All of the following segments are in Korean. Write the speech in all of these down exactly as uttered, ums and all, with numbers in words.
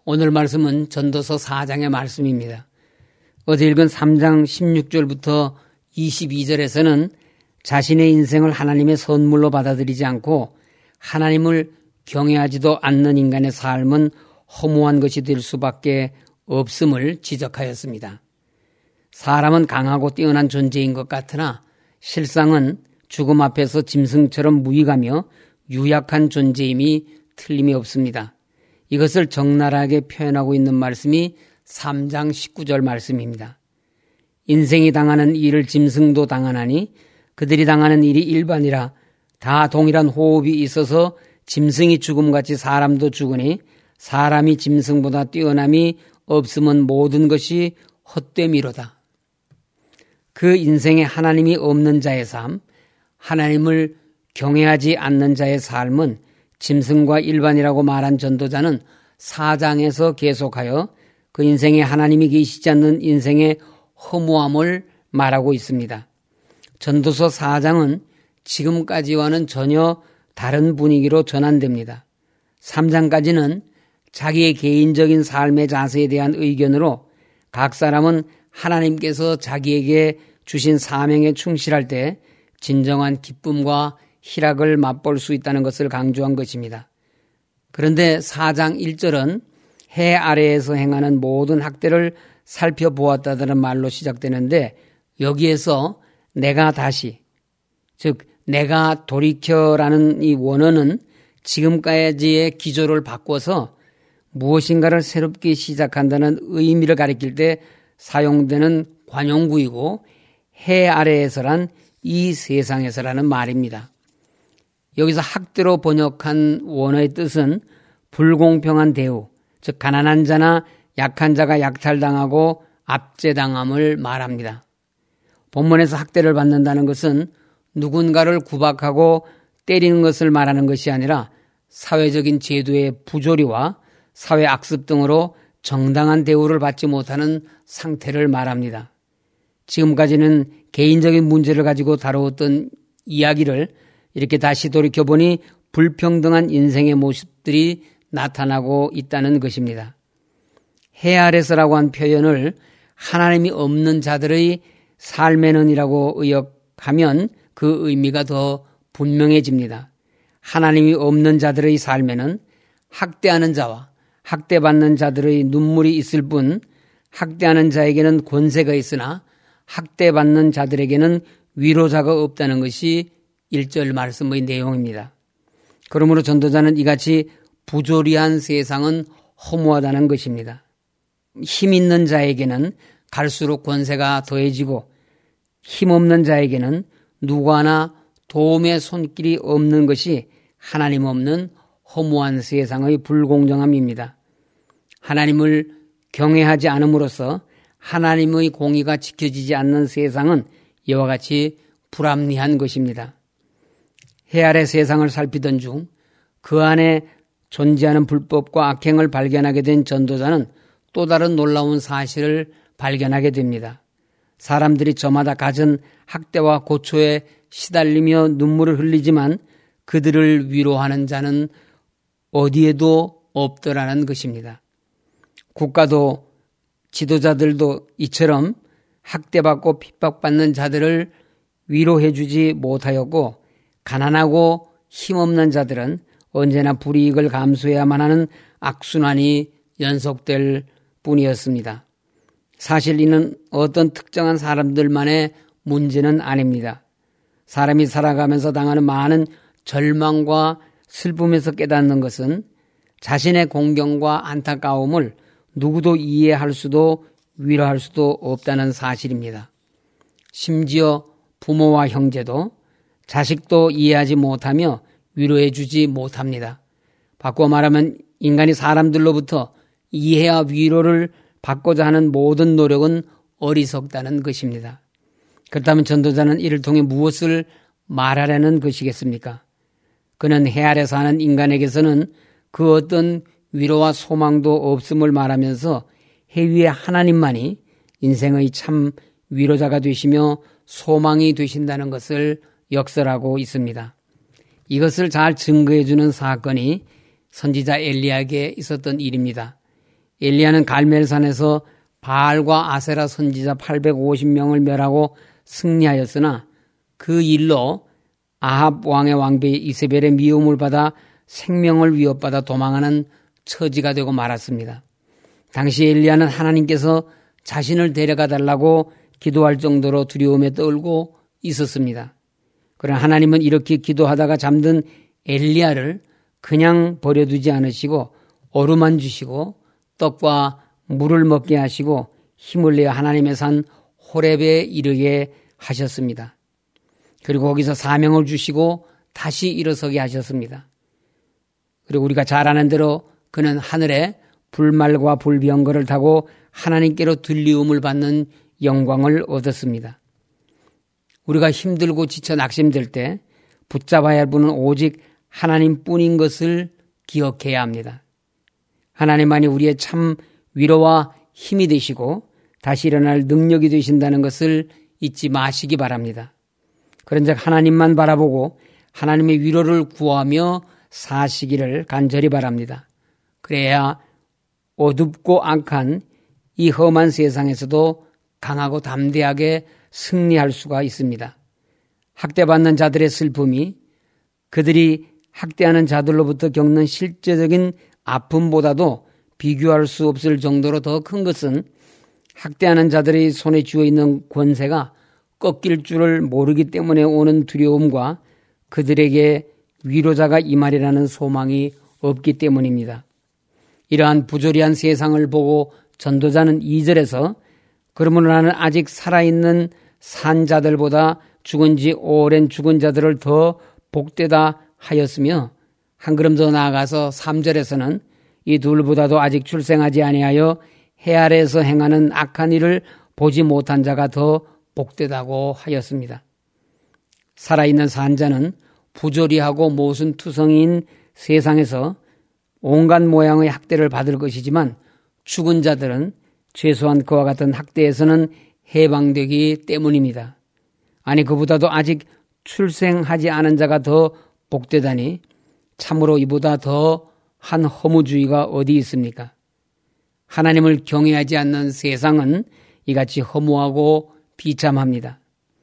오늘 말씀은 전도서 사 장의 말씀입니다. 어제 읽은 삼 장 십육 절부터 이십이 절에서는 자신의 인생을 하나님의 선물로 받아들이지 않고 하나님을 경외하지도 않는 인간의 삶은 허무한 것이 될 수밖에 없음을 지적하였습니다. 사람은 강하고 뛰어난 존재인 것 같으나 실상은 죽음 앞에서 짐승처럼 무익하며 유약한 존재임이 틀림이 없습니다. 이것을 적나라하게 표현하고 있는 말씀이 삼 장 십구 절 말씀입니다. 인생이 당하는 일을 짐승도 당하나니 그들이 당하는 일이 일반이라 다 동일한 호흡이 있어서 짐승이 죽음같이 사람도 죽으니 사람이 짐승보다 뛰어남이 없으면 모든 것이 헛됨이로다. 그 인생에 하나님이 없는 자의 삶, 하나님을 경외하지 않는 자의 삶은 짐승과 일반이라고 말한 전도자는 사 장에서 계속하여 그 인생에 하나님이 계시지 않는 인생의 허무함을 말하고 있습니다. 전도서 사 장은 지금까지와는 전혀 다른 분위기로 전환됩니다. 삼 장까지는 자기의 개인적인 삶의 자세에 대한 의견으로 각 사람은 하나님께서 자기에게 주신 사명에 충실할 때 진정한 기쁨과 희락을 맛볼 수 있다는 것을 강조한 것입니다. 그런데 사 장 일 절은 해 아래에서 행하는 모든 학대를 살펴보았다는 말로 시작되는데 여기에서 내가 다시, 즉 내가 돌이켜라는 이 원어는 지금까지의 기조를 바꿔서 무엇인가를 새롭게 시작한다는 의미를 가리킬 때 사용되는 관용구이고 해 아래에서란 이 세상에서라는 말입니다. 여기서 학대로 번역한 원어의 뜻은 불공평한 대우, 즉 가난한 자나 약한 자가 약탈당하고 압제당함을 말합니다. 본문에서 학대를 받는다는 것은 누군가를 구박하고 때리는 것을 말하는 것이 아니라 사회적인 제도의 부조리와 사회 악습 등으로 정당한 대우를 받지 못하는 상태를 말합니다. 지금까지는 개인적인 문제를 가지고 다루었던 이야기를 이렇게 다시 돌이켜보니 불평등한 인생의 모습들이 나타나고 있다는 것입니다. 해 아래서라고 한 표현을 하나님이 없는 자들의 삶에는이라고 의역하면 그 의미가 더 분명해집니다. 하나님이 없는 자들의 삶에는 학대하는 자와 학대받는 자들의 눈물이 있을 뿐 학대하는 자에게는 권세가 있으나 학대받는 자들에게는 위로자가 없다는 것이 일 절 말씀의 내용입니다. 그러므로 전도자는 이같이 부조리한 세상은 허무하다는 것입니다. 힘 있는 자에게는 갈수록 권세가 더해지고 힘없는 자에게는 누구나 도움의 손길이 없는 것이 하나님 없는 허무한 세상의 불공정함입니다. 하나님을 경외하지 않음으로써 하나님의 공의가 지켜지지 않는 세상은 이와 같이 불합리한 것입니다. 해 아래 세상을 살피던 중 그 안에 존재하는 불법과 악행을 발견하게 된 전도자는 또 다른 놀라운 사실을 발견하게 됩니다. 사람들이 저마다 갖은 학대와 고초에 시달리며 눈물을 흘리지만 그들을 위로하는 자는 어디에도 없더라는 것입니다. 국가도 지도자들도 이처럼 학대받고 핍박받는 자들을 위로해주지 못하였고 가난하고 힘없는 자들은 언제나 불이익을 감수해야만 하는 악순환이 연속될 뿐이었습니다. 사실 이는 어떤 특정한 사람들만의 문제는 아닙니다. 사람이 살아가면서 당하는 많은 절망과 슬픔에서 깨닫는 것은 자신의 공경과 안타까움을 누구도 이해할 수도 위로할 수도 없다는 사실입니다. 심지어 부모와 형제도 자식도 이해하지 못하며 위로해 주지 못합니다. 바꿔 말하면 인간이 사람들로부터 이해와 위로를 받고자 하는 모든 노력은 어리석다는 것입니다. 그렇다면 전도자는 이를 통해 무엇을 말하려는 것이겠습니까? 그는 해 아래 사는 인간에게서는 그 어떤 위로와 소망도 없음을 말하면서 해 위의 하나님만이 인생의 참 위로자가 되시며 소망이 되신다는 것을 역설하고 있습니다. 이것을 잘 증거해 주는 사건이 선지자 엘리야에게 있었던 일입니다. 엘리야는 갈멜산에서 바알과 아세라 선지자 팔백오십 명을 멸하고 승리하였으나 그 일로 아합 왕의 왕비 이세벨의 미움을 받아 생명을 위협받아 도망하는 처지가 되고 말았습니다. 당시 엘리야는 하나님께서 자신을 데려가 달라고 기도할 정도로 두려움에 떨고 있었습니다. 그러나 하나님은 이렇게 기도하다가 잠든 엘리야를 그냥 버려두지 않으시고 얼음만 주시고 떡과 물을 먹게 하시고 힘을 내어 하나님의 산 호렙에 이르게 하셨습니다. 그리고 거기서 사명을 주시고 다시 일어서게 하셨습니다. 그리고 우리가 잘 아는 대로 그는 하늘에 불말과 불병거를 타고 하나님께로 들리움을 받는 영광을 얻었습니다. 우리가 힘들고 지쳐 낙심될 때 붙잡아야 할 분은 오직 하나님뿐인 것을 기억해야 합니다. 하나님만이 우리의 참 위로와 힘이 되시고 다시 일어날 능력이 되신다는 것을 잊지 마시기 바랍니다. 그런즉 하나님만 바라보고 하나님의 위로를 구하며 사시기를 간절히 바랍니다. 그래야 어둡고 악한 이 험한 세상에서도 강하고 담대하게 승리할 수가 있습니다. 학대받는 자들의 슬픔이 그들이 학대하는 자들로부터 겪는 실제적인 아픔보다도 비교할 수 없을 정도로 더 큰 것은 학대하는 자들의 손에 쥐어 있는 권세가 꺾일 줄을 모르기 때문에 오는 두려움과 그들에게 위로자가 임하리라는 소망이 없기 때문입니다. 이러한 부조리한 세상을 보고 전도자는 이 절에서 그러므로 나는 아직 살아있는 산 자들보다 죽은 지 오랜 죽은 자들을 더 복되다 하였으며 한 걸음 더 나아가서 삼 절에서는 이 둘보다도 아직 출생하지 아니하여 해 아래에서 행하는 악한 일을 보지 못한 자가 더 복되다고 하였습니다. 살아있는 산자는 부조리하고 모순투성이인 세상에서 온갖 모양의 학대를 받을 것이지만 죽은 자들은 최소한 그와 같은 학대에서는 해방되기 때문입니다. 아니 그보다도 아직 출생하지 않은 자가 더 복되다니 참으로 이보다 더한 허무주의가 어디 있습니까? 하나님을 경외하지 않는 세상은 이같이 허무하고 비참합니다.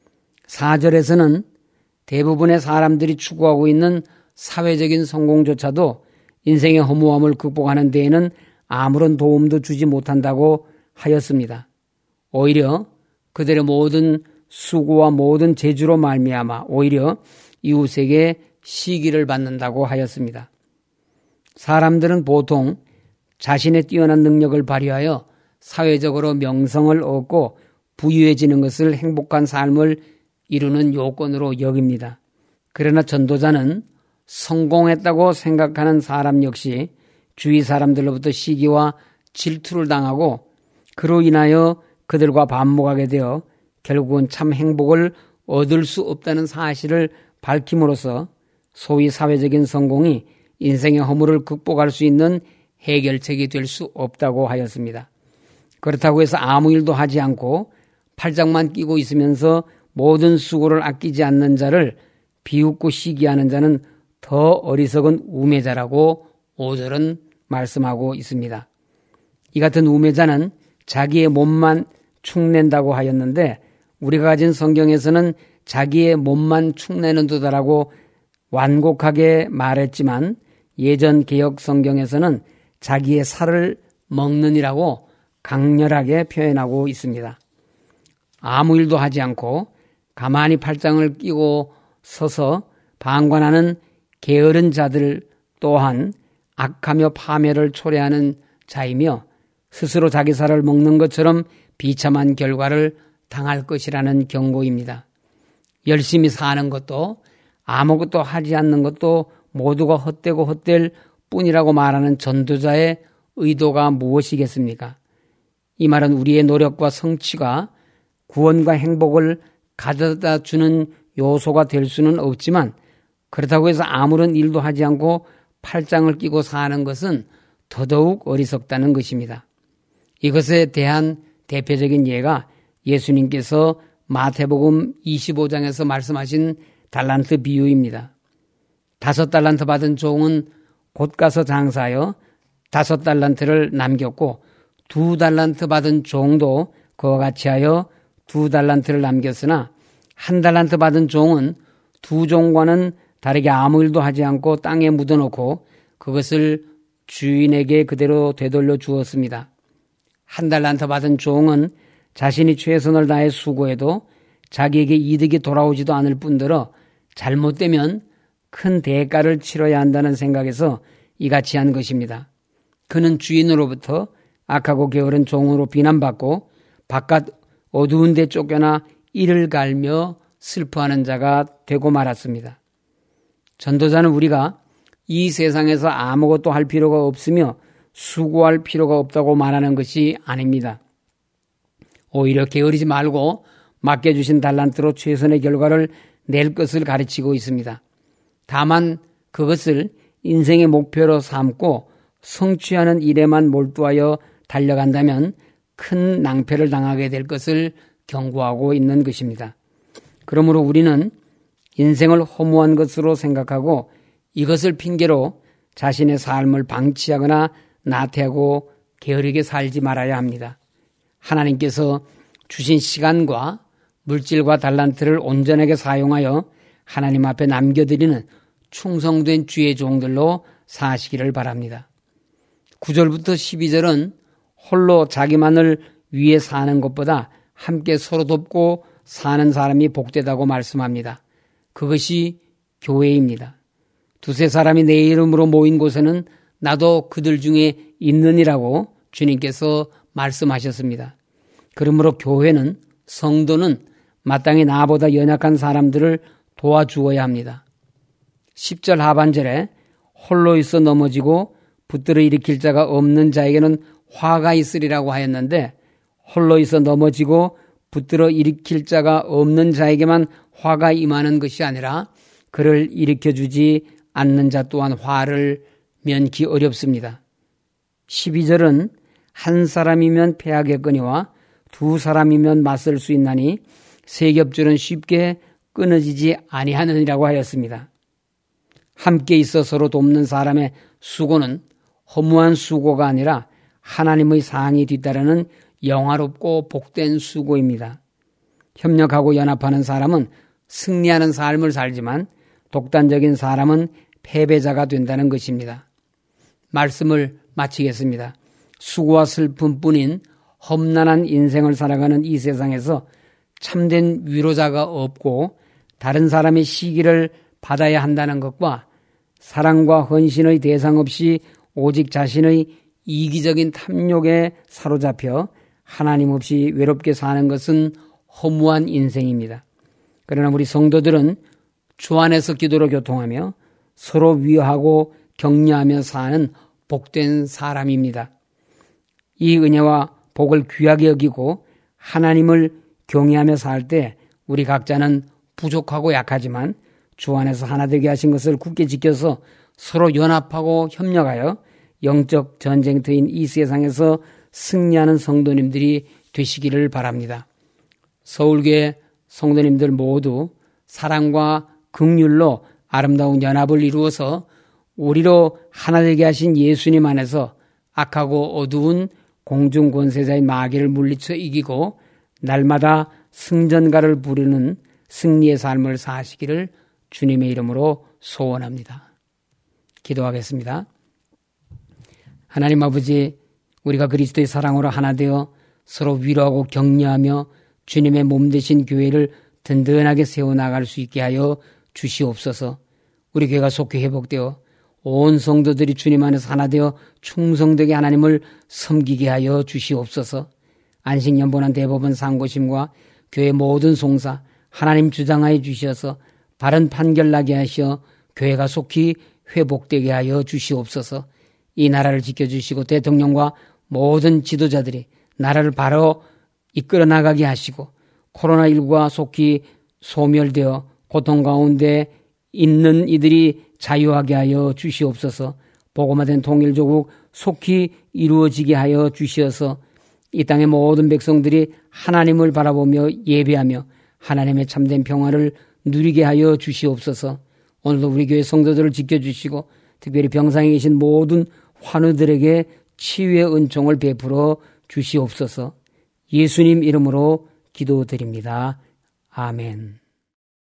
사 절에서는 대부분의 사람들이 추구하고 있는 사회적인 성공조차도 인생의 허무함을 극복하는 데에는 아무런 도움도 주지 못한다고 하였습니다. 오히려 그들의 모든 수고와 모든 재주로 말미암아 오히려 이웃에게 시기를 받는다고 하였습니다. 사람들은 보통 자신의 뛰어난 능력을 발휘하여 사회적으로 명성을 얻고 부유해지는 것을 행복한 삶을 이루는 요건으로 여깁니다. 그러나 전도자는 성공했다고 생각하는 사람 역시 주위 사람들로부터 시기와 질투를 당하고 그로 인하여 그들과 반목하게 되어 결국은 참 행복을 얻을 수 없다는 사실을 밝힘으로써 소위 사회적인 성공이 인생의 허물을 극복할 수 있는 해결책이 될 수 없다고 하였습니다. 그렇다고 해서 아무 일도 하지 않고 팔짱만 끼고 있으면서 모든 수고를 아끼지 않는 자를 비웃고 시기하는 자는 더 어리석은 우매자라고 오 절은 말씀하고 있습니다. 이 같은 우매자는 자기의 몸만 축낸다고 하였는데 우리가 가진 성경에서는 자기의 몸만 축내는 도다라고 완곡하게 말했지만 예전 개역 성경에서는 자기의 살을 먹느니라고 강렬하게 표현하고 있습니다. 아무 일도 하지 않고 가만히 팔짱을 끼고 서서 방관하는 게으른 자들 또한 악하며 파멸을 초래하는 자이며 스스로 자기 살을 먹는 것처럼 비참한 결과를 당할 것이라는 경고입니다. 열심히 사는 것도 아무것도 하지 않는 것도 모두가 헛되고 헛될 뿐이라고 말하는 전도자의 의도가 무엇이겠습니까? 이 말은 우리의 노력과 성취가 구원과 행복을 가져다 주는 요소가 될 수는 없지만 그렇다고 해서 아무런 일도 하지 않고 팔짱을 끼고 사는 것은 더더욱 어리석다는 것입니다. 이것에 대한 대표적인 예가 예수님께서 마태복음 이십오 장에서 말씀하신 달란트 비유입니다. 다섯 달란트 받은 종은 곧 가서 장사하여 다섯 달란트를 남겼고 두 달란트 받은 종도 그와 같이 하여 두 달란트를 남겼으나 한 달란트 받은 종은 두 종과는 다르게 아무 일도 하지 않고 땅에 묻어놓고 그것을 주인에게 그대로 되돌려 주었습니다. 한 달란트 받은 종은 자신이 최선을 다해 수고해도 자기에게 이득이 돌아오지도 않을 뿐더러 잘못되면 큰 대가를 치러야 한다는 생각에서 이같이 한 것입니다. 그는 주인으로부터 악하고 게으른 종으로 비난받고 바깥 어두운 데 쫓겨나 이를 갈며 슬퍼하는 자가 되고 말았습니다. 전도자는 우리가 이 세상에서 아무것도 할 필요가 없으며 수고할 필요가 없다고 말하는 것이 아닙니다. 오히려 게으르지 말고 맡겨주신 달란트로 최선의 결과를 낼 것을 가르치고 있습니다. 다만 그것을 인생의 목표로 삼고 성취하는 일에만 몰두하여 달려간다면 큰 낭패를 당하게 될 것을 경고하고 있는 것입니다. 그러므로 우리는 인생을 허무한 것으로 생각하고 이것을 핑계로 자신의 삶을 방치하거나 나태하고 게으르게 살지 말아야 합니다. 하나님께서 주신 시간과 물질과 달란트를 온전하게 사용하여 하나님 앞에 남겨드리는 충성된 주의 종들로 사시기를 바랍니다. 구 절부터 십이 절은 홀로 자기만을 위해 사는 것보다 함께 서로 돕고 사는 사람이 복되다고 말씀합니다. 그것이 교회입니다. 두세 사람이 내 이름으로 모인 곳에는 나도 그들 중에 있느니라고 주님께서 말씀하셨습니다. 그러므로 교회는, 성도는 마땅히 나보다 연약한 사람들을 도와주어야 합니다. 십 절 하반절에 홀로 있어 넘어지고 붙들어 일으킬 자가 없는 자에게는 화가 있으리라고 하였는데, 홀로 있어 넘어지고 붙들어 일으킬 자가 없는 자에게만 화가 임하는 것이 아니라 그를 일으켜주지 않는 자 또한 화를 면키 어렵습니다. 십이 절은 한 사람이면 패하겠거니와 두 사람이면 맞설 수 있나니 세 겹줄은 쉽게 끊어지지 아니하느니라고 하였습니다. 함께 있어 서로 돕는 사람의 수고는 허무한 수고가 아니라 하나님의 상이 뒤따르는 영화롭고 복된 수고입니다. 협력하고 연합하는 사람은 승리하는 삶을 살지만 독단적인 사람은 패배자가 된다는 것입니다. 말씀을 마치겠습니다. 수고와 슬픔뿐인 험난한 인생을 살아가는 이 세상에서 참된 위로자가 없고 다른 사람의 시기를 받아야 한다는 것과 사랑과 헌신의 대상 없이 오직 자신의 이기적인 탐욕에 사로잡혀 하나님 없이 외롭게 사는 것은 허무한 인생입니다. 그러나 우리 성도들은 주 안에서 기도로 교통하며 서로 위하고 격려하며 사는 복된 사람입니다. 이 은혜와 복을 귀하게 여기고 하나님을 경외하며 살 때 우리 각자는 부족하고 약하지만 주 안에서 하나 되게 하신 것을 굳게 지켜서 서로 연합하고 협력하여 영적 전쟁터인 이 세상에서 승리하는 성도님들이 되시기를 바랍니다. 서울교회 성도님들 모두 사랑과 긍휼로 아름다운 연합을 이루어서 우리로 하나 되게 하신 예수님 안에서 악하고 어두운 공중 권세자인 마귀를 물리쳐 이기고 날마다 승전가를 부르는 승리의 삶을 사시기를 주님의 이름으로 소원합니다. 기도하겠습니다. 하나님 아버지, 우리가 그리스도의 사랑으로 하나 되어 서로 위로하고 격려하며 주님의 몸 되신 교회를 든든하게 세워나갈 수 있게 하여 주시옵소서. 우리 교회가 속히 회복되어 온 성도들이 주님 안에서 하나 되어 충성되게 하나님을 섬기게 하여 주시옵소서. 안식연보난 대법원 상고심과 교회 모든 송사 하나님 주장하여 주셔서 바른 판결 나게 하시어 교회가 속히 회복되게 하여 주시옵소서. 이 나라를 지켜주시고 대통령과 모든 지도자들이 나라를 바로 이끌어 나가게 하시고 코로나십구가 속히 소멸되어 고통 가운데 있는 이들이 자유하게 하여 주시옵소서. 복음화된 통일조국 속히 이루어지게 하여 주시어서 이 땅의 모든 백성들이 하나님을 바라보며 예배하며 하나님의 참된 평화를 누리게 하여 주시옵소서. 오늘도 우리 교회 성도들을 지켜주시고 특별히 병상에 계신 모든 환우들에게 치유의 은총을 베풀어 주시옵소서. 예수님 이름으로 기도드립니다. 아멘.